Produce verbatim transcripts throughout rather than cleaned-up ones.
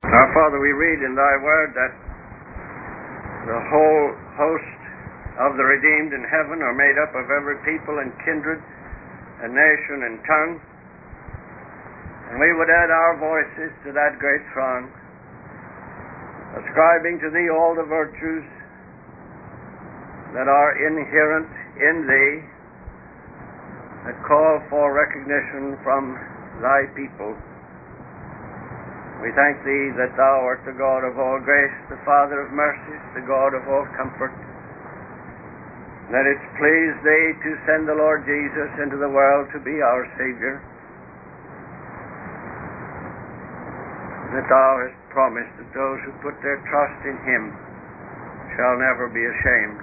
Our Father, we read in Thy Word that the whole host of the redeemed in heaven are made up of every people and kindred and nation and tongue. And we would add our voices to that great throng, ascribing to Thee all the virtues that are inherent in Thee, that call for recognition from Thy people. We thank Thee that Thou art the God of all grace, the Father of mercies, the God of all comfort, that it's pleased Thee to send the Lord Jesus into the world to be our Savior, that Thou hast promised that those who put their trust in Him shall never be ashamed.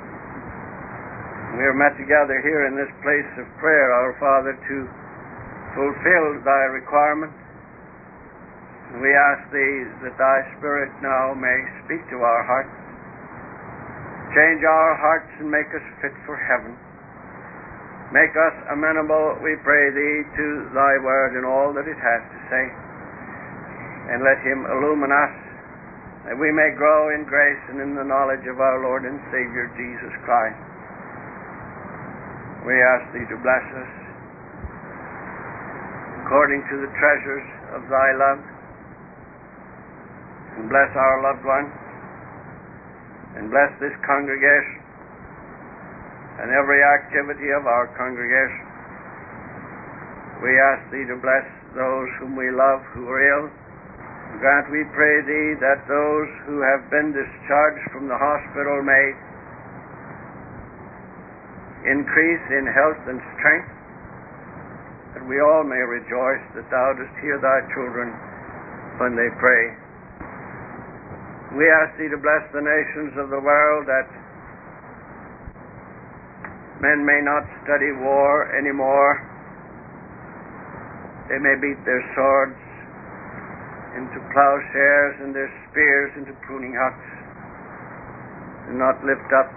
We are met together here in this place of prayer, our Father, to fulfill Thy requirement. We ask Thee that Thy Spirit now may speak to our hearts, change our hearts and make us fit for heaven. Make us amenable, we pray Thee, to Thy Word and all that it has to say, and let Him illumine us, that we may grow in grace and in the knowledge of our Lord and Savior Jesus Christ. We ask Thee to bless us according to the treasures of Thy love, and bless our loved ones, and bless this congregation and every activity of our congregation. We ask Thee to bless those whom we love who are ill. Grant, we pray Thee, that those who have been discharged from the hospital may increase in health and strength, that we all may rejoice that Thou dost hear Thy children when they pray. We ask Thee to bless the nations of the world, that men may not study war anymore. They may beat their swords into plowshares and their spears into pruning hooks, and not lift up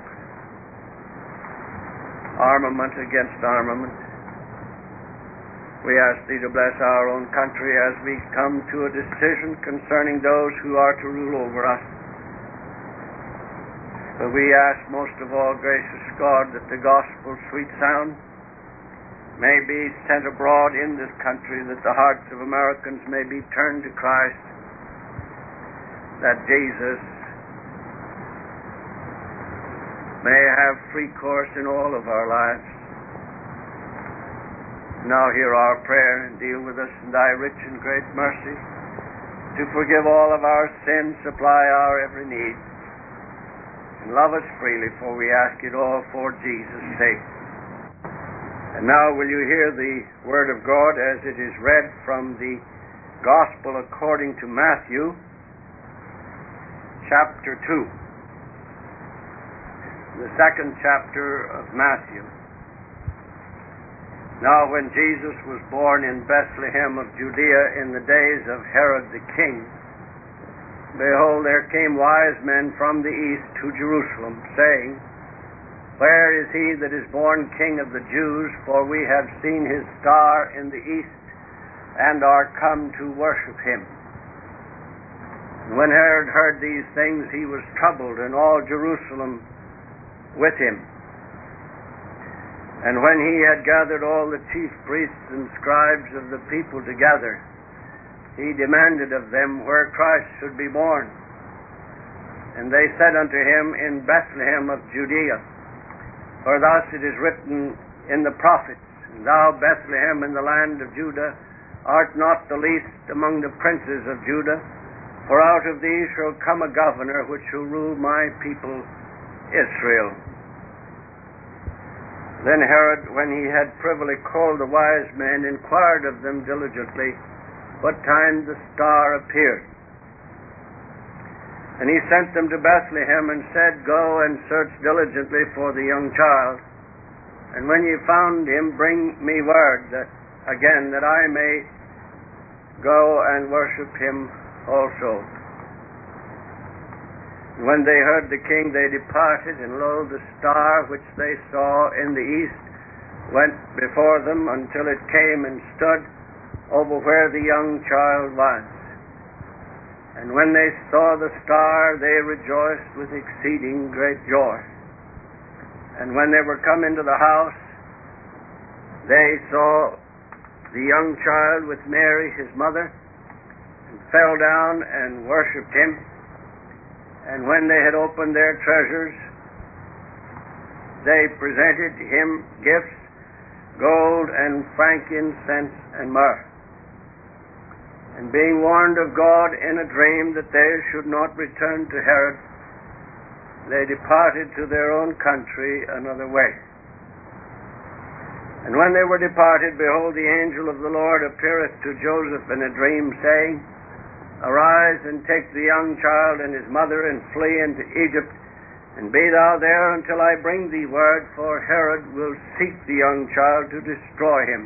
armament against armament. We ask Thee to bless our own country as we come to a decision concerning those who are to rule over us. But we ask most of all, gracious God, that the gospel's sweet sound may be sent abroad in this country, that the hearts of Americans may be turned to Christ, that Jesus may have free course in all of our lives. Now hear our prayer and deal with us in Thy rich and great mercy, to forgive all of our sins, supply our every need, and love us freely, for we ask it all for Jesus' sake. And now will you hear the Word of God as it is read from the Gospel according to Matthew, chapter two, the second chapter of Matthew. Now when Jesus was born in Bethlehem of Judea in the days of Herod the king, behold, there came wise men from the east to Jerusalem, saying, Where is he that is born King of the Jews? For we have seen his star in the east, and are come to worship him. And when Herod heard these things, he was troubled, and all Jerusalem with him. And when he had gathered all the chief priests and scribes of the people together, he demanded of them where Christ should be born. And they said unto him, In Bethlehem of Judea. For thus it is written in the prophets, And thou, Bethlehem, in the land of Judah, art not the least among the princes of Judah, for out of thee shall come a governor which shall rule my people Israel. Then Herod, when he had privily called the wise men, inquired of them diligently what time the star appeared. And he sent them to Bethlehem, and said, Go and search diligently for the young child, and when ye found him, bring me word that again that I may go and worship him also. When they heard the king, they departed, and lo, the star which they saw in the east went before them until it came and stood over where the young child was. And when they saw the star, they rejoiced with exceeding great joy. And when they were come into the house, they saw the young child with Mary, his mother, and fell down and worshipped him. And when they had opened their treasures, they presented him gifts, gold and frankincense and myrrh. And being warned of God in a dream that they should not return to Herod, they departed to their own country another way. And when they were departed, behold, the angel of the Lord appeareth to Joseph in a dream, saying, Arise and take the young child and his mother, and flee into Egypt, and be thou there until I bring thee word, for Herod will seek the young child to destroy him.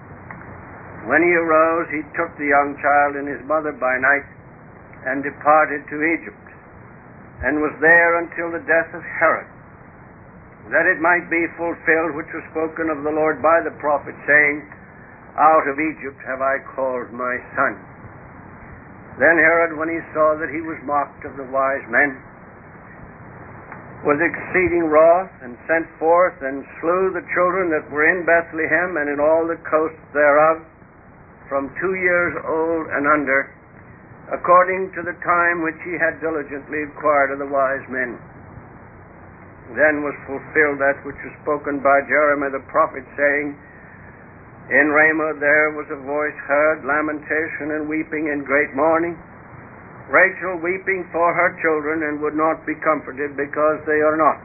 When he arose, he took the young child and his mother by night, and departed to Egypt, and was there until the death of Herod, that it might be fulfilled which was spoken of the Lord by the prophet, saying, Out of Egypt have I called my son. Then Herod, when he saw that he was mocked of the wise men, was exceeding wroth, and sent forth and slew the children that were in Bethlehem and in all the coasts thereof, from two years old and under, according to the time which he had diligently inquired of the wise men. Then was fulfilled that which was spoken by Jeremiah the prophet, saying, In Ramah there was a voice heard, lamentation and weeping and great mourning, Rachel weeping for her children, and would not be comforted, because they are not.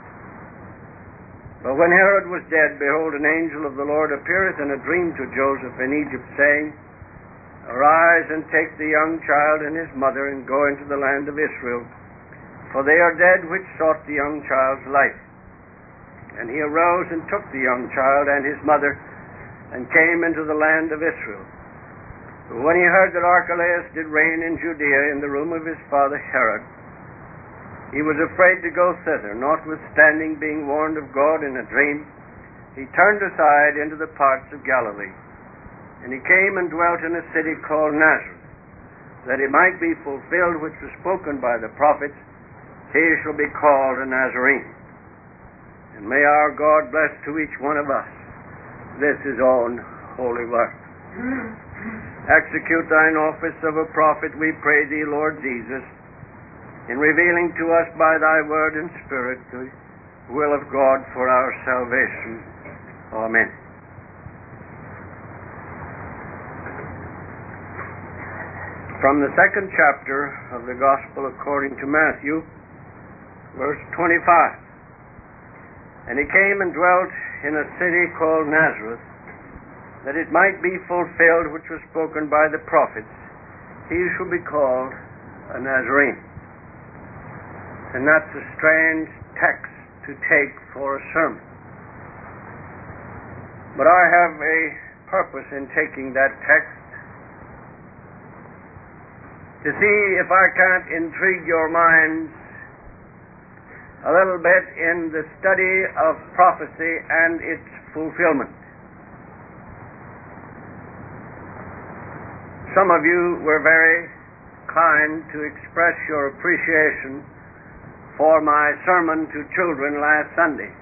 But when Herod was dead, behold, an angel of the Lord appeareth in a dream to Joseph in Egypt, saying, Arise and take the young child and his mother, and go into the land of Israel, for they are dead which sought the young child's life. And he arose and took the young child and his mother, and came into the land of Israel. But when he heard that Archelaus did reign in Judea in the room of his father Herod, he was afraid to go thither, notwithstanding being warned of God in a dream. He turned aside into the parts of Galilee. And he came and dwelt in a city called Nazareth, that it might be fulfilled which was spoken by the prophets, He shall be called a Nazarene. And may our God bless to each one of us this his own holy work. Execute thine office of a prophet, we pray thee, Lord Jesus, in revealing to us by thy word and spirit the will of God for our salvation. Amen. From the second chapter of the Gospel according to Matthew, verse twenty-five. And he came and dwelt in a city called Nazareth, that it might be fulfilled which was spoken by the prophets, he shall be called a Nazarene. And that's a strange text to take for a sermon. But I have a purpose in taking that text, to see if I can't intrigue your minds a little bit in the study of prophecy and its fulfillment. Some of you were very kind to express your appreciation for my sermon to children last Sunday.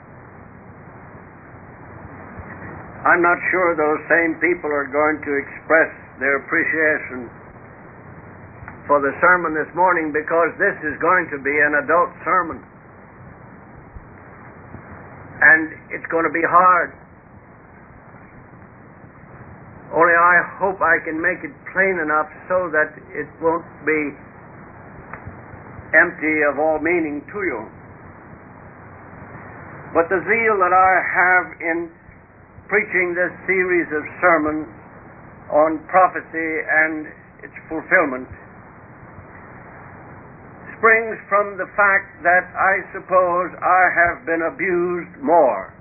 I'm not sure those same people are going to express their appreciation for the sermon this morning, because this is going to be an adult sermon. And it's going to be hard. Only I hope I can make it plain enough so that it won't be empty of all meaning to you. But the zeal that I have in preaching this series of sermons on prophecy and its fulfillment springs from the fact that I suppose I have been abused more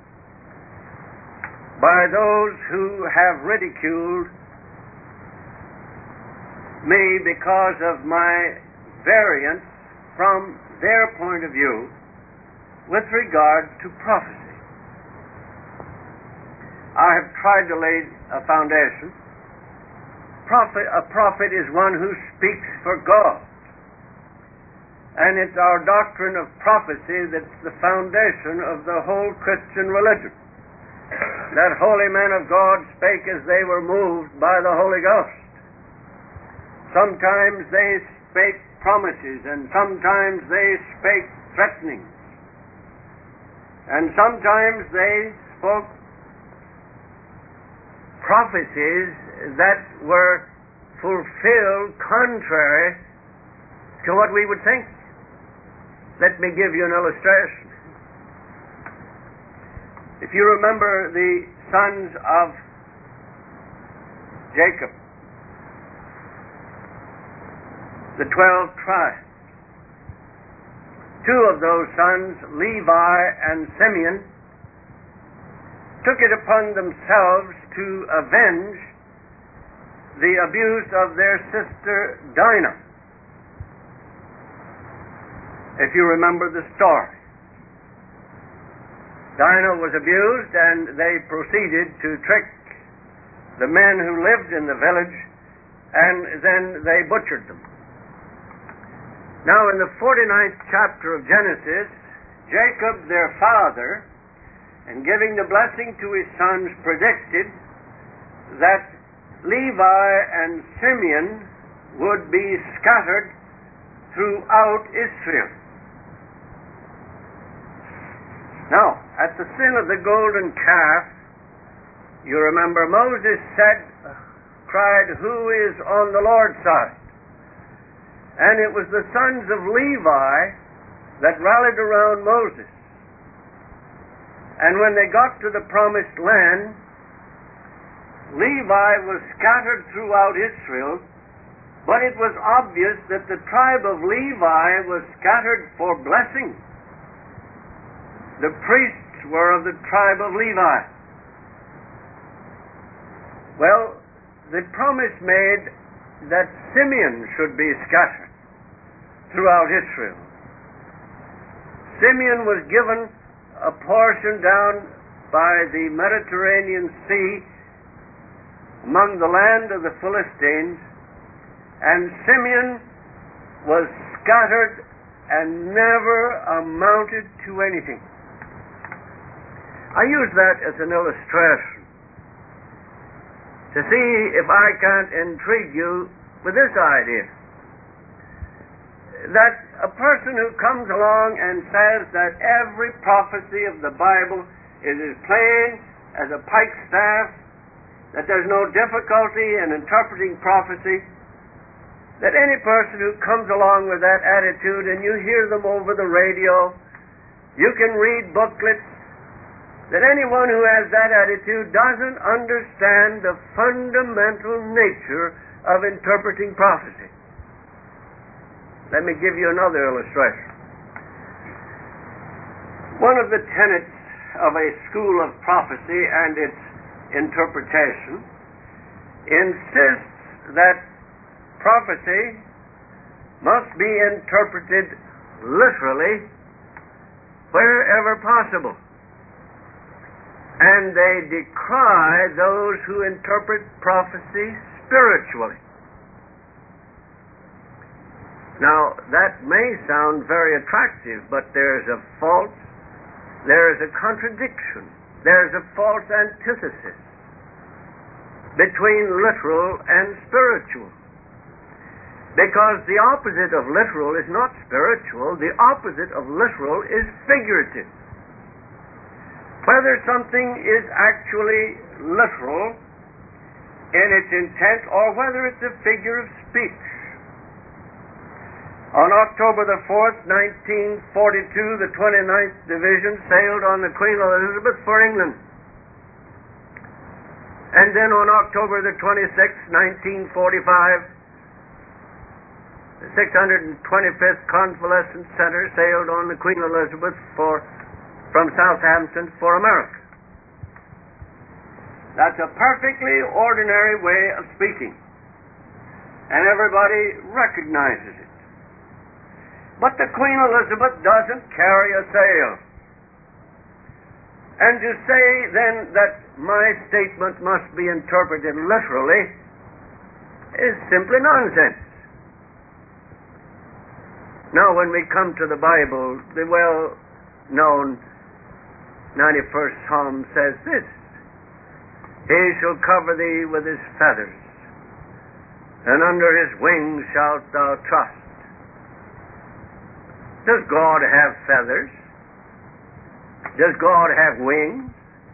by those who have ridiculed me because of my variance from their point of view with regard to prophecy. I have tried to lay a foundation. Prophet, a prophet is one who speaks for God. and it's our doctrine of prophecy that's the foundation of the whole Christian religion. That holy men of God spake as they were moved by the Holy Ghost. Sometimes they spake promises, and sometimes they spake threatenings, and sometimes they spoke prophecies that were fulfilled contrary to what we would think. Let me give you an illustration. If you remember the sons of Jacob, the twelve tribes, two of those sons, Levi and Simeon, took it upon themselves to avenge the abuse of their sister Dinah. If you remember the story, Dinah was abused, and they proceeded to trick the men who lived in the village, and then they butchered them. Now, in the forty-ninth chapter of Genesis, Jacob, their father, in giving the blessing to his sons, predicted that Levi and Simeon would be scattered throughout Israel. Now, at the sin of the golden calf, you remember Moses said, cried, "Who is on the Lord's side?" And it was the sons of Levi that rallied around Moses. And when they got to the promised land, Levi was scattered throughout Israel, but it was obvious that the tribe of Levi was scattered for blessing. The priests were of the tribe of Levi. Well, the promise made that Simeon should be scattered throughout Israel. Simeon was given a portion down by the Mediterranean Sea among the land of the Philistines, and Simeon was scattered and never amounted to anything. I use that as an illustration to see if I can't intrigue you with this idea, that a person who comes along and says that every prophecy of the Bible is as plain as a pikestaff, that there's no difficulty in interpreting prophecy, that any person who comes along with that attitude, and you hear them over the radio, you can read booklets, that anyone who has that attitude doesn't understand the fundamental nature of interpreting prophecy. Let me give you another illustration. One of the tenets of a school of prophecy and its interpretation insists that prophecy must be interpreted literally wherever possible. And they decry those who interpret prophecy spiritually. Now, that may sound very attractive, but there's a false, there's a contradiction, there's a false antithesis between literal and spiritual. Because the opposite of literal is not spiritual, the opposite of literal is figurative. Whether something is actually literal in its intent or whether it's a figure of speech. On October the fourth, nineteen forty-two, the twenty-ninth Division sailed on the Queen Elizabeth for England. And then on October the twenty-sixth, nineteen forty-five, the six hundred twenty-fifth Convalescent Center sailed on the Queen Elizabeth for from Southampton for America. That's a perfectly ordinary way of speaking, and everybody recognizes it. But the Queen Elizabeth doesn't carry a sail. And to say then that my statement must be interpreted literally is simply nonsense. Now, when we come to the Bible, the well-known ninety-first Psalm says this: He shall cover thee with his feathers, and under his wings shalt thou trust. Does God have feathers? Does God have wings?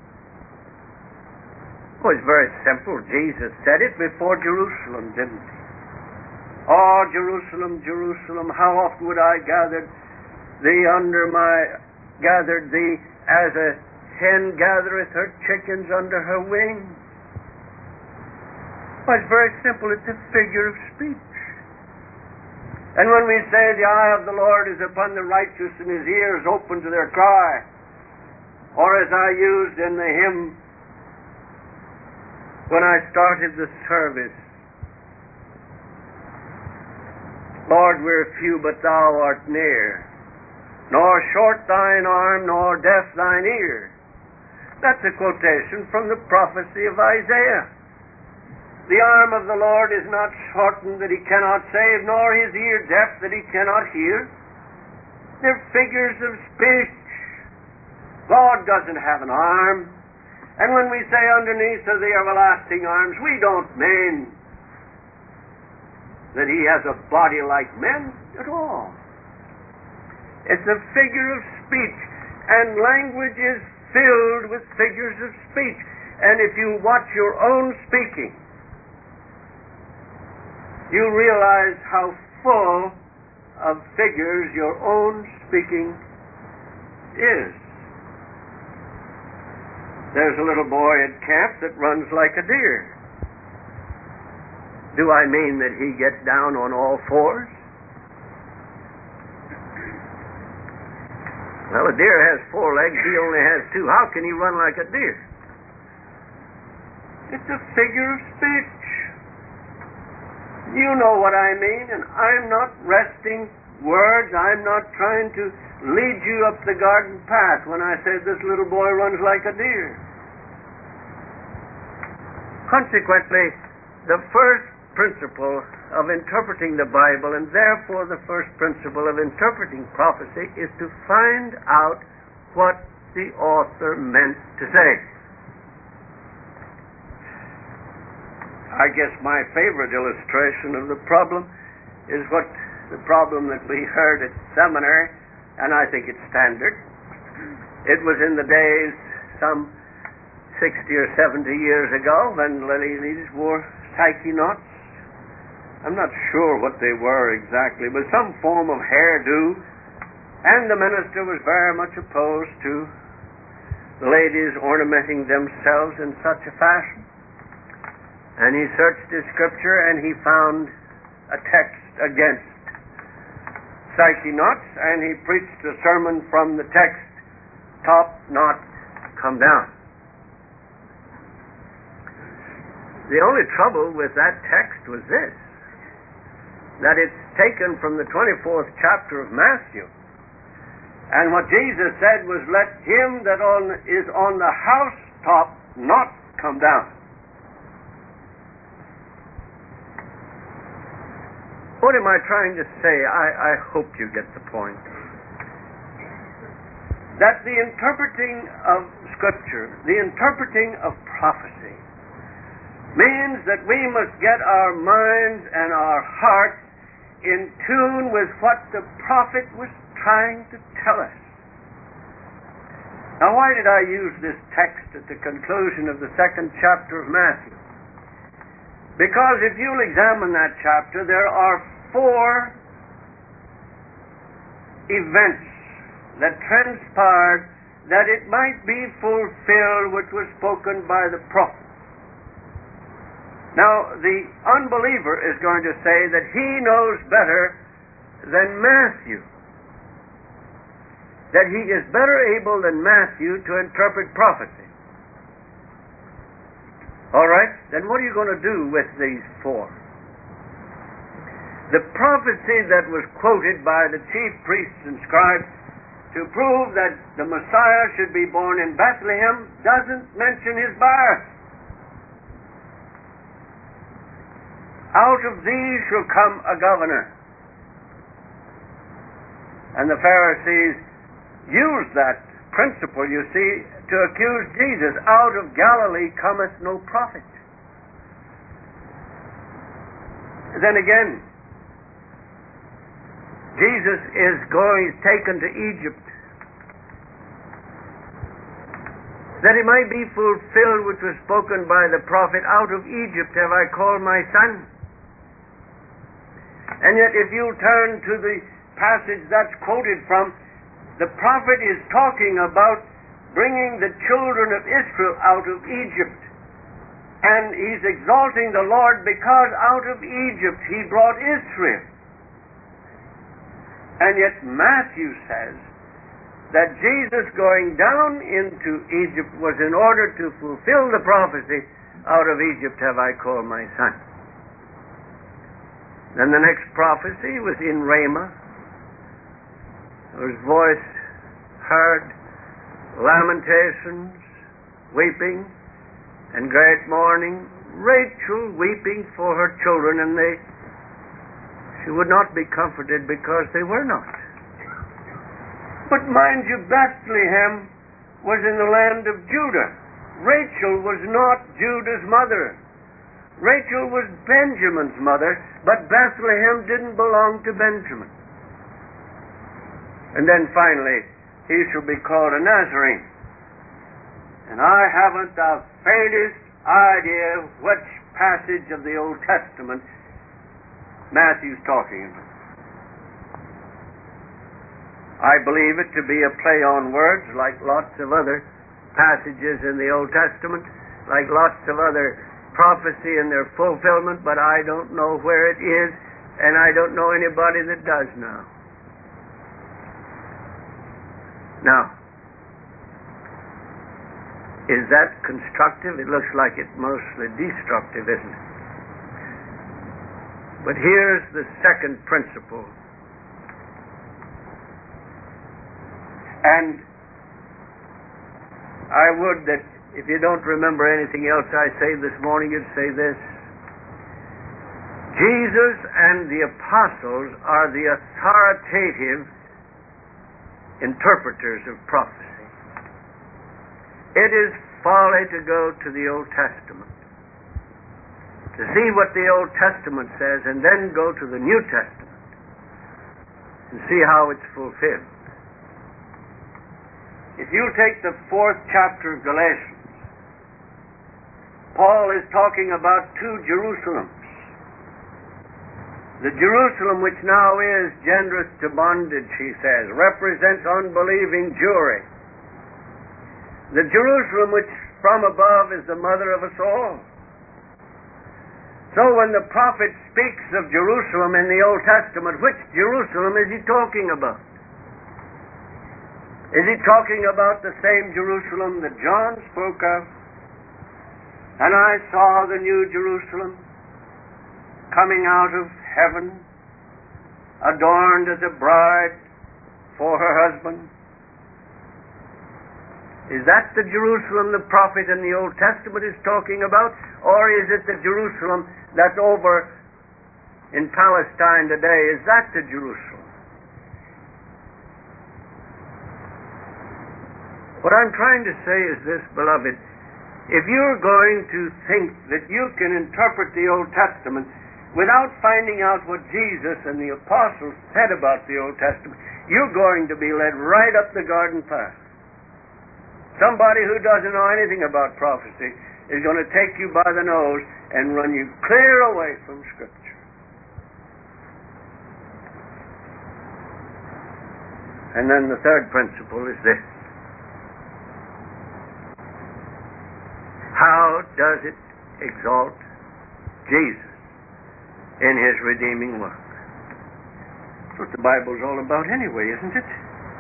Oh, it's very simple. Jesus said it before Jerusalem, didn't he? Oh, Jerusalem, Jerusalem, how oft would I gathered thee under my, gathered thee as a hen gathereth her chickens under her wings. Well, it's very simple. It's a figure of speech. And when we say the eye of the Lord is upon the righteous and his ears open to their cry, or as I used in the hymn when I started the service, Lord, we're few, but thou art near, nor short thine arm, nor deaf thine ear. That's a quotation from the prophecy of Isaiah. The arm of the Lord is not shortened that he cannot save, nor his ear deaf that he cannot hear. They're figures of speech. God doesn't have an arm. And when we say underneath of the everlasting arms, we don't mean that he has a body like men at all. It's a figure of speech, and language is filled with figures of speech. And if you watch your own speaking, you realize how full of figures your own speaking is. There's a little boy at camp that runs like a deer. Do I mean that he gets down on all fours? Well, a deer has four legs, he only has two. How can he run like a deer? It's a figure of speech. You know what I mean, and I'm not wresting words. I'm not trying to lead you up the garden path when I say this little boy runs like a deer. Consequently, the first principle of interpreting the Bible, and therefore the first principle of interpreting prophecy, is to find out what the author meant to say. I guess my favorite illustration of the problem is what the problem that we heard at seminary, and I think it's standard. It was in the days some sixty or seventy years ago when ladies wore Psyche knots. I'm not sure what they were exactly, but some form of hairdo, and the minister was very much opposed to the ladies ornamenting themselves in such a fashion. And he searched his scripture and he found a text against Psyche knots, and he preached a sermon from the text, top knot, come down. The only trouble with that text was this, that it's taken from the twenty-fourth chapter of Matthew. And what Jesus said was, let him that on, is on the housetop not come down. What am I trying to say? I, I hope you get the point. That the interpreting of Scripture, the interpreting of prophecy, means that we must get our minds and our hearts in tune with what the prophet was trying to tell us. Now, why did I use this text at the conclusion of the second chapter of Matthew? Because if you'll examine that chapter, there are four events that transpired that it might be fulfilled which was spoken by the prophet. Now, the unbeliever is going to say that he knows better than Matthew, that he is better able than Matthew to interpret prophecy. All right, then what are you going to do with these four? The prophecy that was quoted by the chief priests and scribes to prove that the Messiah should be born in Bethlehem doesn't mention his birth. Out of these shall come a governor. And the Pharisees used that principle, you see, to accuse Jesus. Out of Galilee cometh no prophet. Then again, Jesus is going, taken to Egypt, that it might be fulfilled which was spoken by the prophet, out of Egypt have I called my son. And yet if you turn to the passage that's quoted from, the prophet is talking about bringing the children of Israel out of Egypt. And he's exalting the Lord because out of Egypt he brought Israel. And yet Matthew says that Jesus going down into Egypt was in order to fulfill the prophecy, out of Egypt have I called my son. Then the next prophecy was in Ramah. There was voice heard, lamentations, weeping, and great mourning, Rachel weeping for her children, and they she would not be comforted because they were not. But mind you, Bethlehem was in the land of Judah. Rachel was not Judah's mother. Rachel was Benjamin's mother, but Bethlehem didn't belong to Benjamin. And then finally, he shall be called a Nazarene. And I haven't the faintest idea which passage of the Old Testament Matthew's talking about. I believe it to be a play on words, like lots of other passages in the Old Testament, like lots of other prophecy in their fulfillment, but I don't know where it is, and I don't know anybody that does now. Now, is that constructive? It looks like it's mostly destructive, isn't it? But here's the second principle. And I would that if you don't remember anything else I say this morning, you'd say this. Jesus and the apostles are the authoritative interpreters of prophecy. It is folly to go to the Old Testament, to see what the Old Testament says, and then go to the New Testament and see how it's fulfilled. If you take the fourth chapter of Galatians, Paul is talking about two Jerusalems. The Jerusalem which now is gendereth to bondage, he says, represents unbelieving Jewry. The Jerusalem which from above is the mother of us all. So when the prophet speaks of Jerusalem in the Old Testament, which Jerusalem is he talking about? Is he talking about the same Jerusalem that John spoke of? And I saw the new Jerusalem coming out of heaven, adorned as a bride for her husband. Is that the Jerusalem the prophet in the Old Testament is talking about? Or is it the Jerusalem that's over in Palestine today? Is that the Jerusalem? What I'm trying to say is this, beloved. If you're going to think that you can interpret the Old Testament without finding out what Jesus and the apostles said about the Old Testament, you're going to be led right up the garden path. Somebody who doesn't know anything about prophecy is going to take you by the nose and run you clear away from Scripture. And then the third principle is this. How does it exalt Jesus in His redeeming work? That's what the Bible's all about anyway, isn't it?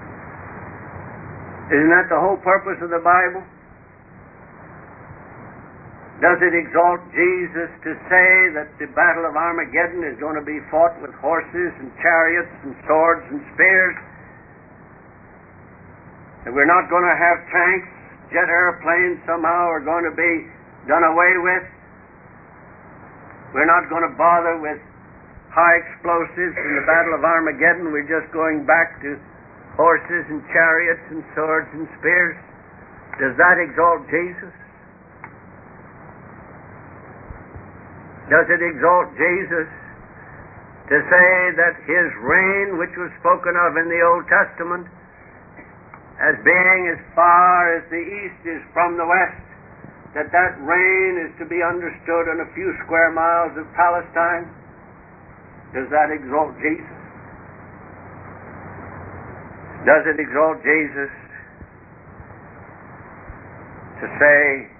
Isn't that the whole purpose of the Bible? Does it exalt Jesus to say that the battle of Armageddon is going to be fought with horses and chariots and swords and spears? That we're not going to have tanks, jet airplanes somehow are going to be done away with? We're not going to bother with high explosives in the Battle of Armageddon. We're just going back to horses and chariots and swords and spears. Does that exalt Jesus? Does it exalt Jesus to say that his reign, which was spoken of in the Old Testament as being as far as the east is from the west, that that reign is to be understood in a few square miles of Palestine? Does that exalt Jesus? Does it exalt Jesus to say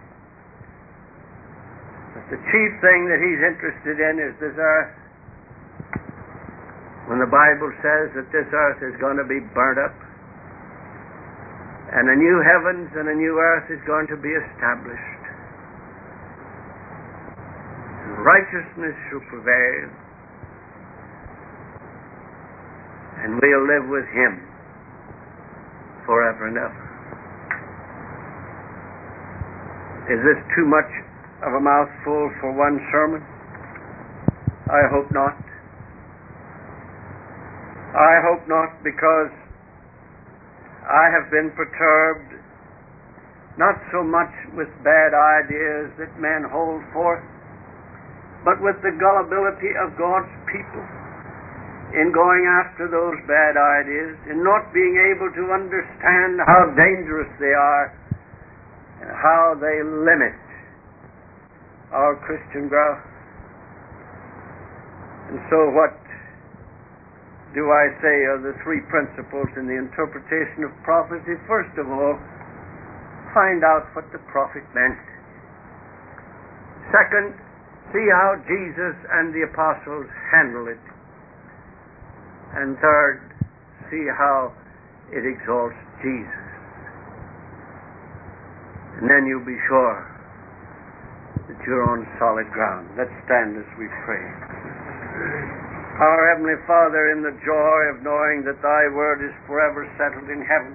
that the chief thing that he's interested in is this earth, when the Bible says that this earth is going to be burnt up and a new heavens and a new earth is going to be established? Righteousness shall prevail, and we'll live with him forever and ever. Is this too much of a mouthful for one sermon? I hope not. I hope not, because I have been perturbed not so much with bad ideas that men hold forth, but with the gullibility of God's people in going after those bad ideas, in not being able to understand how dangerous they are and how they limit our Christian growth. And so what do I say are the three principles in the interpretation of prophecy? First of all, find out what the prophet meant. Second, see how Jesus and the apostles handle it. And third, see how it exalts Jesus. And then you'll be sure that you're on solid ground. Let's stand as we pray. Our Heavenly Father, in the joy of knowing that Thy Word is forever settled in heaven,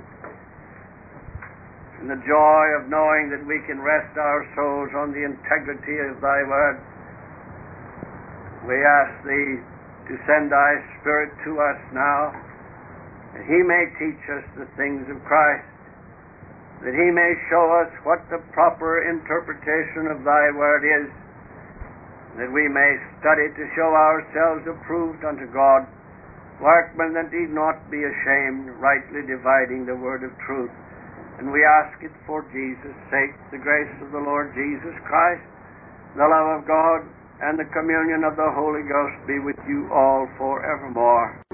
in the joy of knowing that we can rest our souls on the integrity of Thy Word, we ask Thee to send Thy Spirit to us now, that He may teach us the things of Christ, that He may show us what the proper interpretation of Thy Word is, that we may study to show ourselves approved unto God, workmen that need not be ashamed, rightly dividing the word of truth. And we ask it for Jesus' sake, the grace of the Lord Jesus Christ, the love of God, and the communion of the Holy Ghost be with you all forevermore.